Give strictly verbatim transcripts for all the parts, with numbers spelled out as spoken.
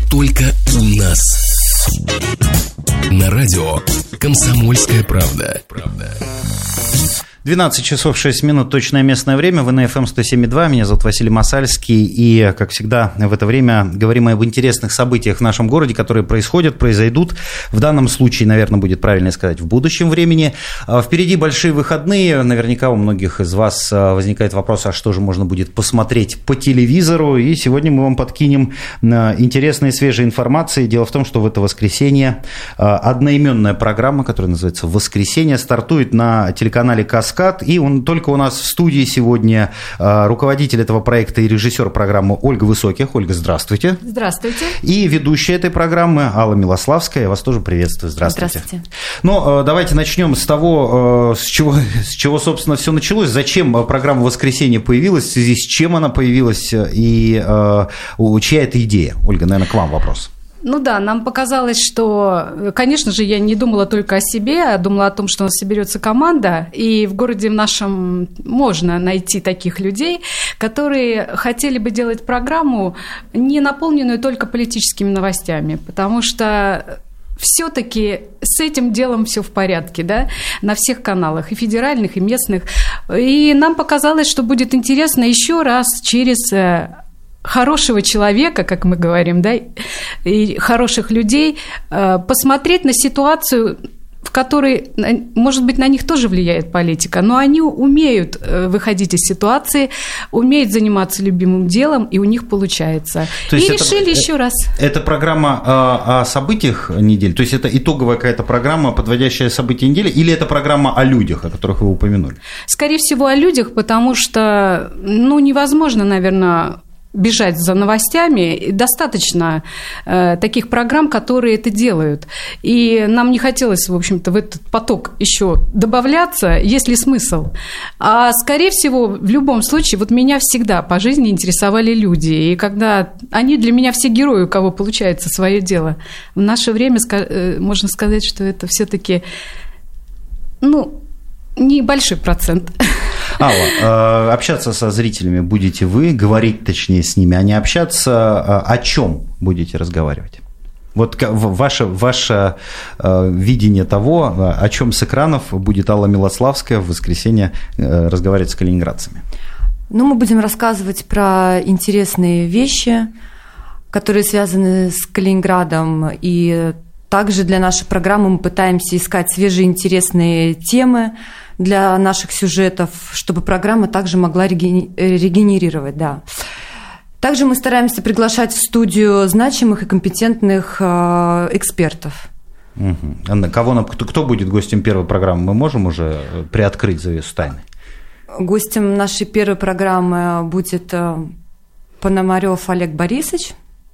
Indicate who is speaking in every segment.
Speaker 1: только у нас. На радио «Комсомольская правда».
Speaker 2: двенадцать часов шесть минут, точное местное время, вы на эф эм сто семь и два, меня зовут Василий Масальский, и, как всегда, в это время говорим об интересных событиях в нашем городе, которые происходят, произойдут, в данном случае, наверное, будет правильно сказать, в будущем времени. Впереди большие выходные, наверняка у многих из вас возникает вопрос, а что же можно будет посмотреть по телевизору, и сегодня мы вам подкинем интересные свежие информации. Дело в том, что в это воскресенье одноименная программа, которая называется «Воскресенье», стартует на телеканале «Каскад». И он только у нас в студии сегодня руководитель этого проекта и режиссер программы Ольга Высоких. Ольга, здравствуйте.
Speaker 3: Здравствуйте.
Speaker 2: И ведущая этой программы Алла Милославская. Я вас тоже приветствую. Здравствуйте.
Speaker 3: Здравствуйте.
Speaker 2: Ну, давайте начнем с того, с чего, с чего, собственно, все началось. Зачем программа «Воскресенье» появилась, в связи с чем она появилась и чья это идея? Ольга, наверное, к вам вопрос.
Speaker 3: Ну да, нам показалось, что, конечно же, я не думала только о себе, а думала о том, что у нас соберется команда, и в городе в нашем можно найти таких людей, которые хотели бы делать программу, не наполненную только политическими новостями, потому что все-таки с этим делом все в порядке, да, на всех каналах, и федеральных, и местных. И нам показалось, что будет интересно еще раз через хорошего человека, как мы говорим, да, и хороших людей, посмотреть на ситуацию, в которой, может быть, на них тоже влияет политика, но они умеют выходить из ситуации, умеют заниматься любимым делом, и у них получается. То и решили это, еще раз.
Speaker 2: Это программа о, о событиях недели? То есть это итоговая какая-то программа, подводящая события недели, или это программа о людях, о которых вы упомянули? Скорее всего, о людях, потому что, ну, невозможно, наверное, бежать за новостями, достаточно э, таких программ, которые это делают. И нам не хотелось, в общем-то, в этот поток еще добавляться, есть ли смысл. А, скорее всего, в любом случае, вот меня всегда по жизни интересовали люди. И когда они для меня все герои, у кого получается свое дело. В наше время можно сказать, что это все-таки, ну, небольшой процент. Алла, общаться со зрителями будете вы, говорить точнее с ними, а не общаться, о чем будете разговаривать? Вот ваше, ваше видение того, о чем с экранов будет Алла Милославская в воскресенье разговаривать с калининградцами.
Speaker 4: Ну, мы будем рассказывать про интересные вещи, которые связаны с Калининградом, и также для нашей программы мы пытаемся искать свежие интересные темы для наших сюжетов, чтобы программа также могла регенерировать, да. Также мы стараемся приглашать в студию значимых и компетентных экспертов. Угу. Кого, кто, кто будет гостем первой программы? Мы можем уже приоткрыть завесу тайны? Гостем нашей первой программы будет Пономарёв Олег Борисович.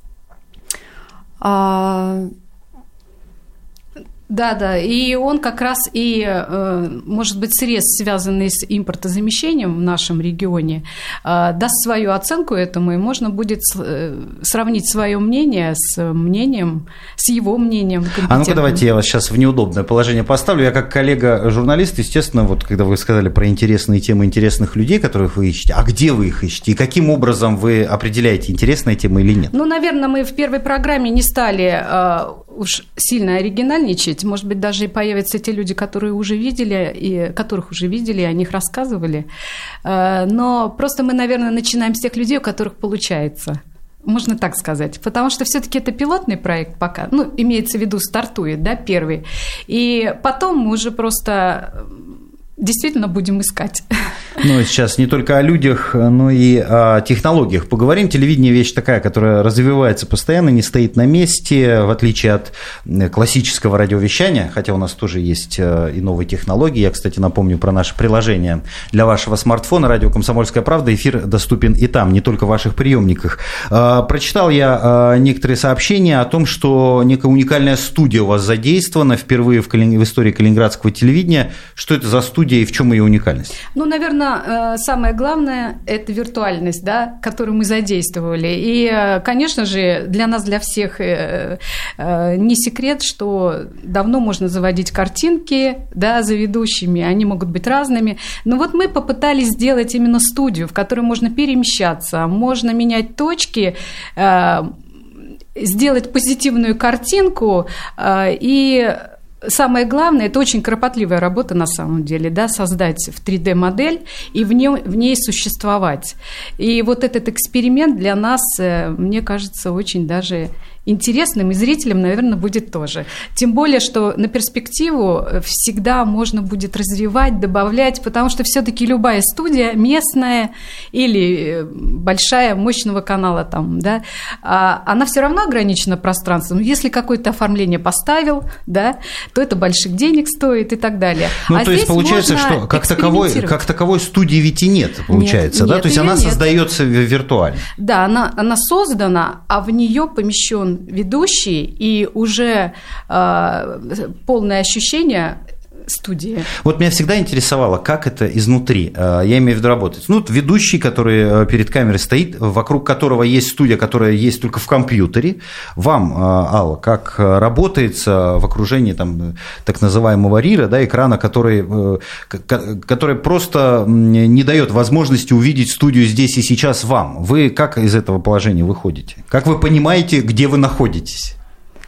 Speaker 3: Да, да, и он как раз и, может быть, срез, связанный с импортозамещением в нашем регионе, даст свою оценку этому, и можно будет сравнить свое мнение с мнением, с его мнением. А ну-ка давайте я вас сейчас в неудобное положение поставлю. Я как коллега-журналист, естественно, вот когда вы сказали про интересные темы интересных людей, которых вы ищете, а где вы их ищете, и каким образом вы определяете, интересная тема или нет? Ну, наверное, мы в первой программе не стали уж сильно оригинальничать. Может быть, даже и появятся те люди, которые уже видели, и которых уже видели, о них рассказывали. Но просто мы, наверное, начинаем с тех людей, у которых получается. Можно так сказать. Потому что все-таки это пилотный проект пока. Ну, имеется в виду, стартует, да, первый. И потом мы уже просто действительно будем искать. Ну, сейчас не только о людях, но и о технологиях поговорим. Телевидение – вещь такая, которая развивается постоянно, не стоит на месте, в отличие от классического радиовещания, хотя у нас тоже есть и новые технологии. Я, кстати, напомню про наше приложение для вашего смартфона «Радио Комсомольская правда». Эфир доступен и там, не только в ваших приемниках. Прочитал я некоторые сообщения о том, что некая уникальная студия у вас задействована впервые в, Кали... в истории калининградского телевидения. Что это за студия и в чем ее уникальность? Ну, наверное, самое главное – это виртуальность, да, которую мы задействовали. И, конечно же, для нас, для всех не секрет, что давно можно заводить картинки, да, за ведущими, они могут быть разными. Но вот мы попытались сделать именно студию, в которой можно перемещаться, можно менять точки, сделать позитивную картинку и... Самое главное, это очень кропотливая работа на самом деле, да, создать в три дэ-модель и в ней, в ней существовать. И вот этот эксперимент для нас, мне кажется, очень даже интересным, и зрителям, наверное, будет тоже. Тем более, что на перспективу всегда можно будет развивать, добавлять, потому что все-таки любая студия местная или большая, мощного канала там, да, она все равно ограничена пространством. Если какое-то оформление поставил, да, то это больших денег стоит и так далее.
Speaker 2: Ну, а то есть получается, что как таковой, как таковой студии ведь и нет, получается, нет, да? Нет, то есть она нет. создается виртуально.
Speaker 3: Да, она, она создана, а в нее помещен ведущий, и уже э, полное ощущение студии.
Speaker 2: Вот меня всегда интересовало, как это изнутри, я имею в виду работать. Ну, вот ведущий, который перед камерой стоит, вокруг которого есть студия, которая есть только в компьютере. Вам, Алла, как работается в окружении там, так называемого РИРа, да, экрана, который, который просто не дает возможности увидеть студию здесь и сейчас вам? Вы как из этого положения выходите? Как вы понимаете, где вы находитесь?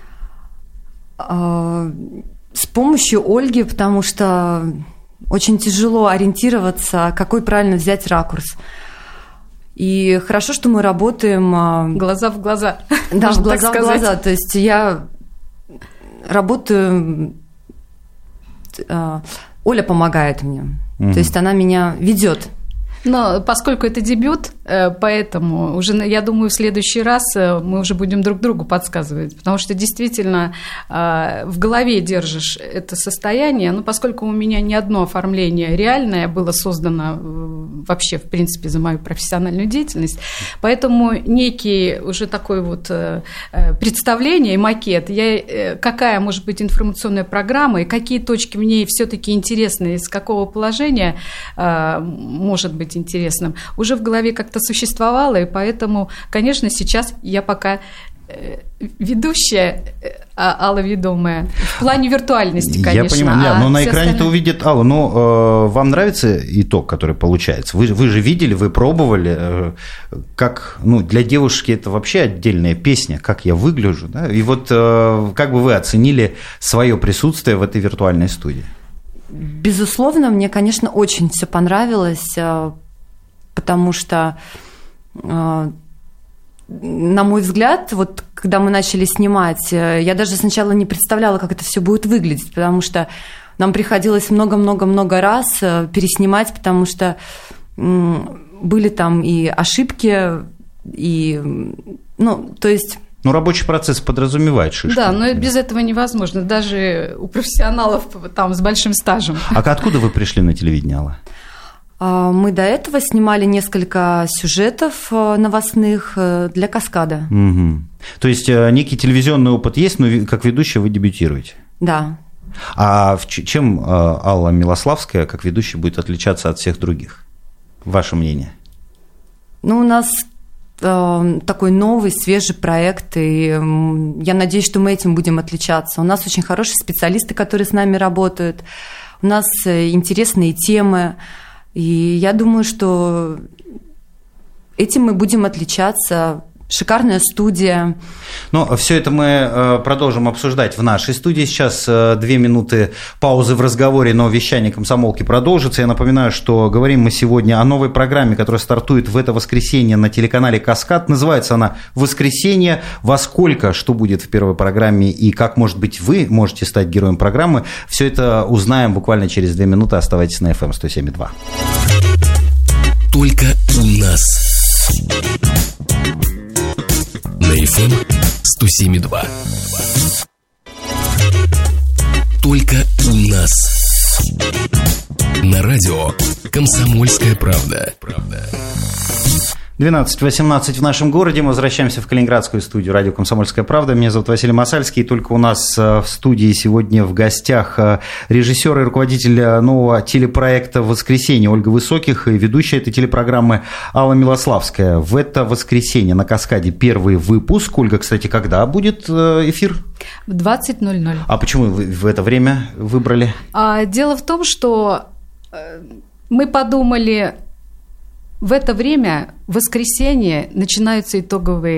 Speaker 4: С помощью Ольги, потому что очень тяжело ориентироваться, какой правильно взять ракурс. И хорошо, что мы работаем...
Speaker 3: Глаза в глаза.
Speaker 4: Да, глаза в глаза. То есть я работаю... Оля помогает мне. Mm-hmm. То есть она меня ведет.
Speaker 3: Но поскольку это дебют, поэтому уже, я думаю, в следующий раз мы уже будем друг другу подсказывать, потому что действительно в голове держишь это состояние, но поскольку у меня ни одно оформление реальное было создано вообще, в принципе, за мою профессиональную деятельность, поэтому некий уже такой вот представление, макет, я, какая может быть информационная программа и какие точки в ней все-таки интересны, из какого положения может быть интересным, уже в голове как-то существовало, и поэтому, конечно, сейчас я пока ведущая, Алла ведомая, в плане виртуальности, конечно.
Speaker 2: Я понимаю, да,
Speaker 3: а
Speaker 2: но на экране-то
Speaker 3: остальные...
Speaker 2: увидит Алла, но э, вам нравится итог, который получается? Вы, вы же видели, вы пробовали, э, как, ну, для девушки это вообще отдельная песня, как я выгляжу, да? И вот э, как бы вы оценили свое присутствие в этой виртуальной студии?
Speaker 4: Безусловно, мне, конечно, очень все понравилось, потому что, на мой взгляд, вот когда мы начали снимать, я даже сначала не представляла, как это все будет выглядеть, потому что нам приходилось много-много-много раз переснимать, потому что были там и ошибки, и, ну, то есть...
Speaker 2: Ну, рабочий процесс подразумевает шишки.
Speaker 3: Да, но без этого невозможно, даже у профессионалов там с большим стажем.
Speaker 2: А откуда вы пришли на телевидение, Алла?
Speaker 4: Мы до этого снимали несколько сюжетов новостных для «Каскада».
Speaker 2: Угу. То есть некий телевизионный опыт есть, но как ведущая вы дебютируете?
Speaker 4: Да.
Speaker 2: А чем Алла Милославская как ведущая будет отличаться от всех других? Ваше мнение?
Speaker 4: Ну, у нас... такой новый, свежий проект, и я надеюсь, что мы этим будем отличаться. У нас очень хорошие специалисты, которые с нами работают, у нас интересные темы, и я думаю, что этим мы будем отличаться. Шикарная студия.
Speaker 2: Ну, все это мы продолжим обсуждать в нашей студии. Сейчас две минуты паузы в разговоре, но вещание комсомолки продолжится. Я напоминаю, что говорим мы сегодня о новой программе, которая стартует в это воскресенье на телеканале «Каскад». Называется она «Воскресенье». Во сколько, что будет в первой программе и как, может быть, вы можете стать героем программы, все это узнаем буквально через две минуты. Оставайтесь на эф эм сто семь и два.
Speaker 1: Только у нас. На эф эм сто семь и два. Только у нас. На радио «Комсомольская правда».
Speaker 2: двенадцать восемнадцать в нашем городе. Мы возвращаемся в Калининградскую студию радио «Комсомольская правда». Меня зовут Василий Масальский. И только у нас в студии сегодня в гостях режиссер и руководитель нового телепроекта «Воскресенье» Ольга Высоких и ведущая этой телепрограммы Алла Милославская. В это воскресенье на «Каскаде» первый выпуск. Ольга, кстати, когда будет эфир?
Speaker 3: В двадцать ноль ноль.
Speaker 2: А почему вы в это время выбрали?
Speaker 3: Дело в том, что мы подумали... В это время, в воскресенье, начинаются итоговые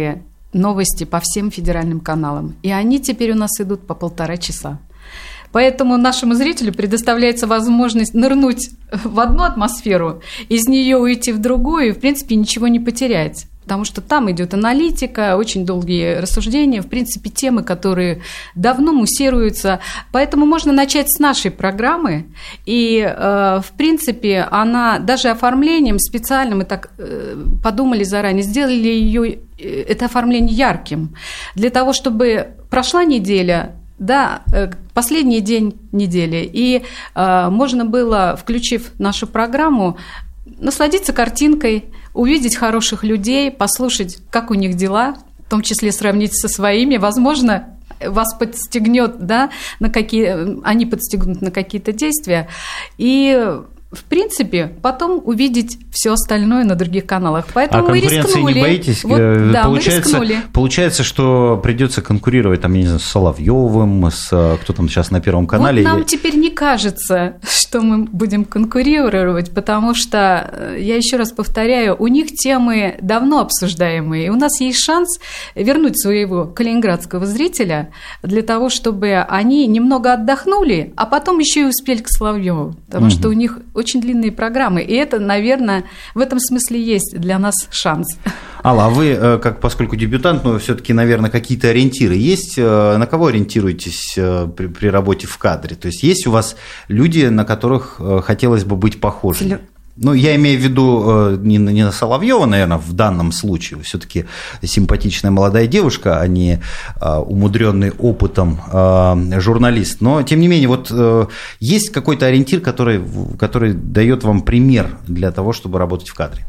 Speaker 3: новости по всем федеральным каналам. И они теперь у нас идут по полтора часа. Поэтому нашему зрителю предоставляется возможность нырнуть в одну атмосферу, из нее уйти в другую и, в принципе, ничего не потерять. Потому что там идет аналитика, очень долгие рассуждения, в принципе, темы, которые давно муссируются. Поэтому можно начать с нашей программы. И, в принципе, она даже оформлением специально, мы так подумали заранее, сделали ее, это оформление ярким. Для того, чтобы прошла неделя, да, последний день недели, и э, можно было, включив нашу программу, насладиться картинкой, увидеть хороших людей, послушать, как у них дела, в том числе сравнить со своими, возможно, вас подстегнет, да, на какие, они подстегнут на какие-то действия, и в принципе, потом увидеть все остальное на других каналах. Поэтому
Speaker 2: а
Speaker 3: мы рискнули.
Speaker 2: конкуренции не боитесь?
Speaker 3: Вот, да,
Speaker 2: получается,
Speaker 3: мы рискнули.
Speaker 2: Получается, что придется конкурировать там, я не знаю, с Соловьевым, с кто там сейчас на Первом канале.
Speaker 3: Вот нам
Speaker 2: или...
Speaker 3: теперь не кажется, что мы будем конкурировать, потому что, я еще раз повторяю, у них темы давно обсуждаемые, и у нас есть шанс вернуть своего калининградского зрителя для того, чтобы они немного отдохнули, а потом еще и успели к Соловьеву, потому угу. что у них очень длинные программы, и это, наверное, в этом смысле есть для нас шанс.
Speaker 2: Алла, а вы, как, поскольку дебютант, но все-таки, наверное, какие-то ориентиры есть? На кого ориентируетесь при, при работе в кадре? То есть есть у вас люди, на которых хотелось бы быть похожими? Ну, я имею в виду не на, не на Соловьева, наверное, в данном случае. Все-таки симпатичная молодая девушка, а не умудренный опытом журналист. Но, тем не менее, вот есть какой-то ориентир, который, который дает вам пример для того, чтобы работать в кадре?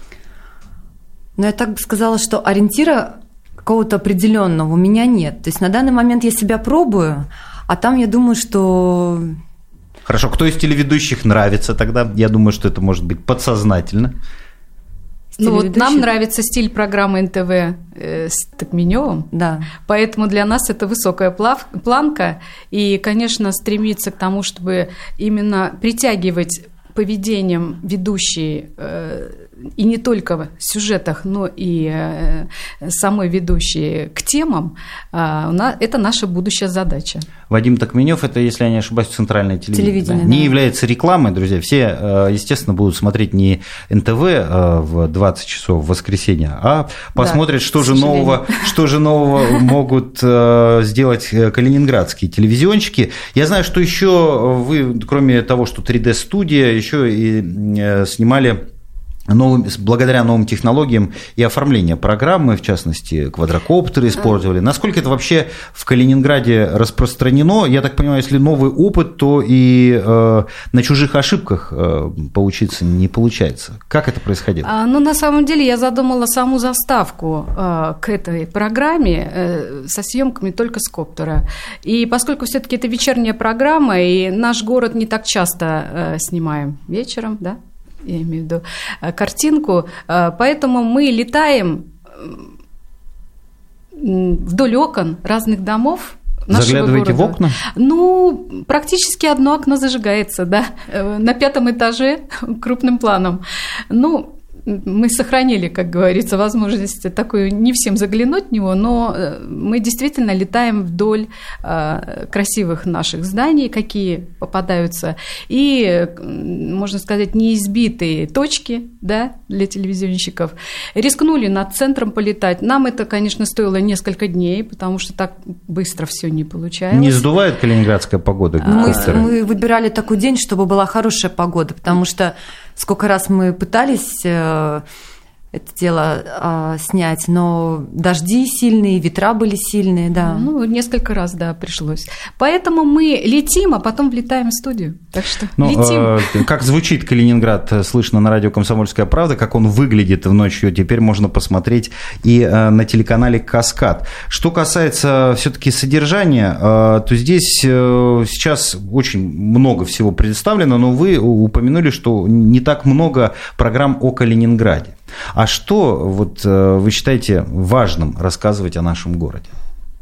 Speaker 4: Ну, я так бы сказала, что ориентира какого-то определенного у меня нет. То есть на данный момент я себя пробую, а там я думаю, что...
Speaker 2: Хорошо, кто из телеведущих нравится тогда? Я думаю, что это может быть подсознательно.
Speaker 3: Ну вот нам нравится стиль программы эн тэ вэ э, с Токменевым,
Speaker 4: да.
Speaker 3: Поэтому для нас это высокая плав, планка, и, конечно, стремиться к тому, чтобы именно притягивать поведением ведущей э, и не только в сюжетах, но и э, самой ведущей к темам, э, у нас, это наша будущая задача.
Speaker 2: Вадим Токменев, это, если я не ошибаюсь, центральное телевидение. телевидение
Speaker 4: да?
Speaker 2: Не является рекламой, друзья. Все, естественно, будут смотреть не эн тэ вэ в двадцать часов в воскресенье, а посмотрят, да, что, же нового, что же нового могут сделать калининградские телевизионщики. Я знаю, что еще вы, кроме того, что три дэ-студия, еще и снимали новым, благодаря новым технологиям и оформление программы, в частности, квадрокоптеры использовали. Насколько это вообще в Калининграде распространено? Я так понимаю, если новый опыт, то и э, на чужих ошибках э, поучиться не получается. Как это происходило?
Speaker 3: А, ну, на самом деле, я задумала саму заставку э, к этой программе э, со съемками только с коптера. И поскольку все-таки это вечерняя программа, и наш город не так часто э, снимаем вечером, да? Я имею в виду картинку, поэтому мы летаем вдоль окон разных домов нашего
Speaker 2: Заглядываете
Speaker 3: города.
Speaker 2: в окна?
Speaker 3: Ну, практически одно окно зажигается, да, на пятом этаже крупным планом. Ну, мы сохранили, как говорится, возможность такую не всем заглянуть в него, но мы действительно летаем вдоль красивых наших зданий, какие попадаются, и, можно сказать, неизбитые точки, да, для телевизионщиков. Рискнули над центром полетать. Нам это, конечно, стоило несколько дней, потому что так быстро все не получается.
Speaker 2: Не сдувает калининградская погода?
Speaker 4: Мы, мы выбирали такой день, чтобы была хорошая погода, потому что сколько раз мы пытались э, это дело э, снять, но дожди сильные, ветра были сильные, да.
Speaker 3: Ну, несколько раз, да, пришлось. Поэтому мы летим, а потом влетаем в студию. Так что
Speaker 2: ну,
Speaker 3: летим.
Speaker 2: Э, как звучит Калининград, слышно на радио «Комсомольская правда», как он выглядит ночью, теперь можно посмотреть и э, на телеканале «Каскад». Что касается все-таки содержания, э, то здесь э, сейчас очень много всего представлено, но вы упомянули, что не так много программ о Калининграде. А что вот, вы считаете важным рассказывать о нашем городе?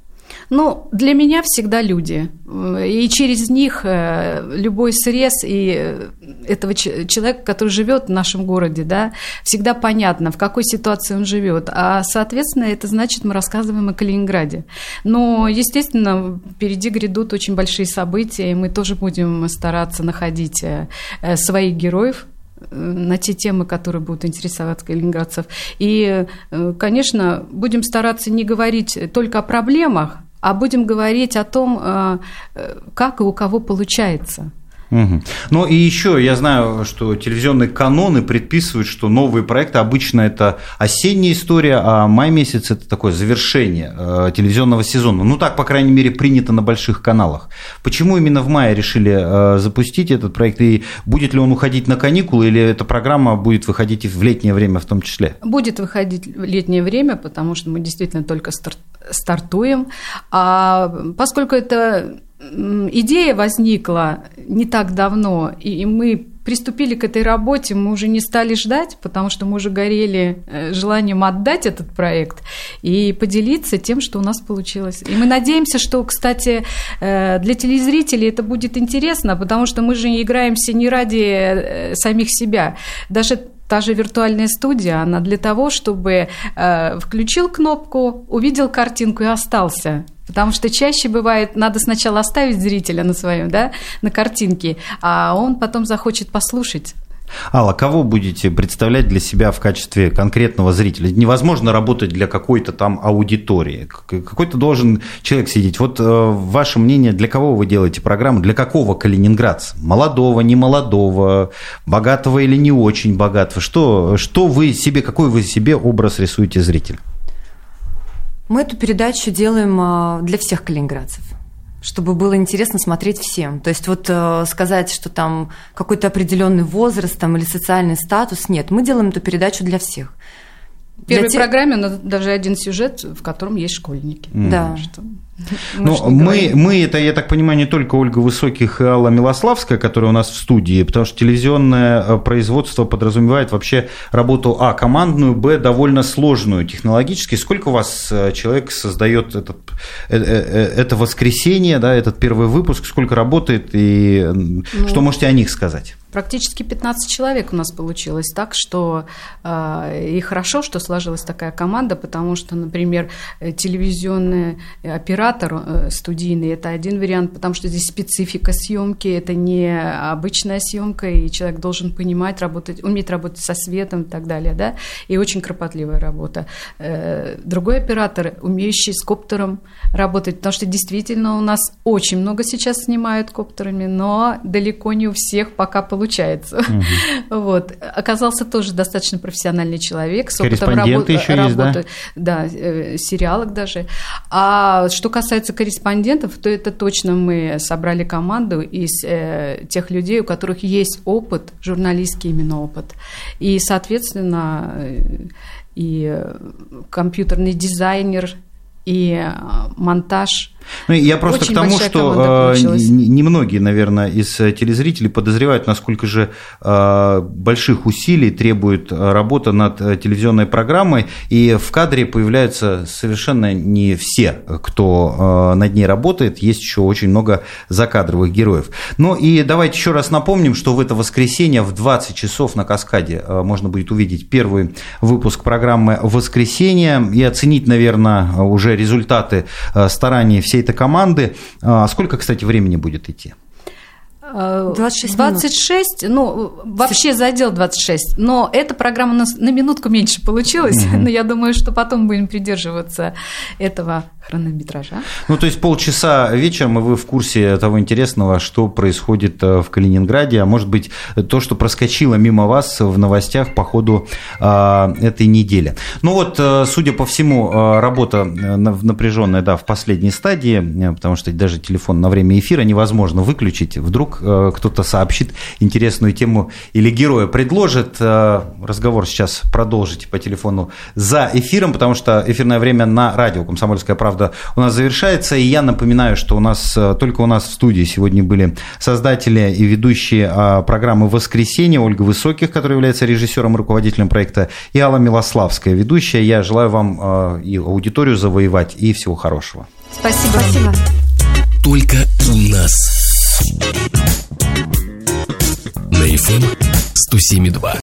Speaker 3: Ну, для меня всегда люди. И через них любой срез и этого человека, который живет в нашем городе, да, всегда понятно, в какой ситуации он живет. А, соответственно, это значит, мы рассказываем о Калининграде. Но, естественно, впереди грядут очень большие события, и мы тоже будем стараться находить своих героев на те темы, которые будут интересовать калининградцев. И, конечно, будем стараться не говорить только о проблемах, а будем говорить о том, как и у кого получается.
Speaker 2: Угу. Ну и еще я знаю, что телевизионные каноны предписывают, что новые проекты обычно это осенняя история, а май месяц это такое завершение э, телевизионного сезона. Ну так, по крайней мере, принято на больших каналах. Почему именно в мае решили э, запустить этот проект, и будет ли он уходить на каникулы, или эта программа будет выходить и в летнее время в том числе?
Speaker 3: Будет выходить в летнее время, потому что мы действительно только старт, стартуем. А поскольку это идея возникла не так давно, и мы приступили к этой работе, мы уже не стали ждать, потому что мы уже горели желанием отдать этот проект и поделиться тем, что у нас получилось. И мы надеемся, что, кстати, для телезрителей это будет интересно, потому что мы же играемся не ради самих себя. Даже та же виртуальная студия, она для того, чтобы включил кнопку, увидел картинку и остался. Потому что чаще бывает, надо сначала оставить зрителя на своем, да, на картинке, а он потом захочет послушать.
Speaker 2: Алла, кого будете представлять для себя в качестве конкретного зрителя? Невозможно работать для какой-то там аудитории. Какой-то должен человек сидеть. Вот ваше мнение, для кого вы делаете программу, для какого калининградца? Молодого, немолодого, богатого или не очень богатого? Что, что вы себе, какой вы себе образ рисуете зрителя?
Speaker 4: Мы эту передачу делаем для всех калининградцев, чтобы было интересно смотреть всем. То есть вот сказать, что там какой-то определенный возраст там, или социальный статус, нет, мы делаем эту передачу для всех.
Speaker 3: В первой тех... программе у нас даже один сюжет, в котором есть школьники.
Speaker 4: Mm. Да.
Speaker 3: Что...
Speaker 2: Ну, мы, мы, это, я так понимаю, не только Ольга Высоких и Алла Милославская, которые у нас в студии, потому что телевизионное производство подразумевает вообще работу, а, командную, б, довольно сложную технологически. Сколько у вас человек создает этот, это воскресенье, да, этот первый выпуск, сколько работает, и ну, что можете о них сказать?
Speaker 3: Практически пятнадцать человек у нас получилось, так что э, и хорошо, что сложилась такая команда, потому что, например, телевизионный оператор э, студийный – это один вариант, потому что здесь специфика съемки, это не обычная съемка, и человек должен понимать, работать, уметь работать со светом и так далее, да, и очень кропотливая работа. Э, другой оператор, умеющий с коптером работать, потому что действительно у нас очень много сейчас снимают коптерами, но далеко не у всех пока получается. Получается. Угу. Вот. Оказался тоже достаточно профессиональный человек с опытом работы,
Speaker 2: еще
Speaker 3: работы
Speaker 2: есть,
Speaker 3: да? Да, э, сериалок даже. А что касается корреспондентов, то это точно мы собрали команду из э, тех людей, у которых есть опыт, журналистский именно опыт. И, соответственно, э, и компьютерный дизайнер, и монтаж.
Speaker 2: Ну, я просто очень к тому, что немногие, наверное, из телезрителей подозревают, насколько же больших усилий требует работа над телевизионной программой, и в кадре появляются совершенно не все, кто над ней работает, есть еще очень много закадровых героев. Ну и давайте еще раз напомним, что в это воскресенье в двадцать часов на Каскаде можно будет увидеть первый выпуск программы «Воскресенье» и оценить, наверное, уже результаты стараний всей этой команды. Сколько, кстати, времени будет идти?
Speaker 3: двадцать шесть, двадцать шесть, ну, вообще задел двадцать шесть, но эта программа у нас на минутку меньше получилась, угу. но я думаю, что потом будем придерживаться этого хронометража.
Speaker 2: Ну, то есть полчаса вечером, и вы в курсе того интересного, что происходит в Калининграде, а может быть, то, что проскочило мимо вас в новостях по ходу а, этой недели. Ну вот, судя по всему, работа напряженная, да, в последней стадии, потому что даже телефон на время эфира невозможно выключить, вдруг кто-то сообщит интересную тему или героя предложит. Разговор сейчас продолжите по телефону за эфиром, потому что эфирное время на радио «Комсомольская правда» у нас завершается. И я напоминаю, что у нас только у нас в студии сегодня были создатели и ведущие программы «Воскресенье» Ольга Высоких, которая является режиссером и руководителем проекта, и Алла Милославская, ведущая. Я желаю вам и аудиторию завоевать, и всего хорошего.
Speaker 4: Спасибо. Спасибо.
Speaker 1: Только у нас. На эф эм сто семь и два.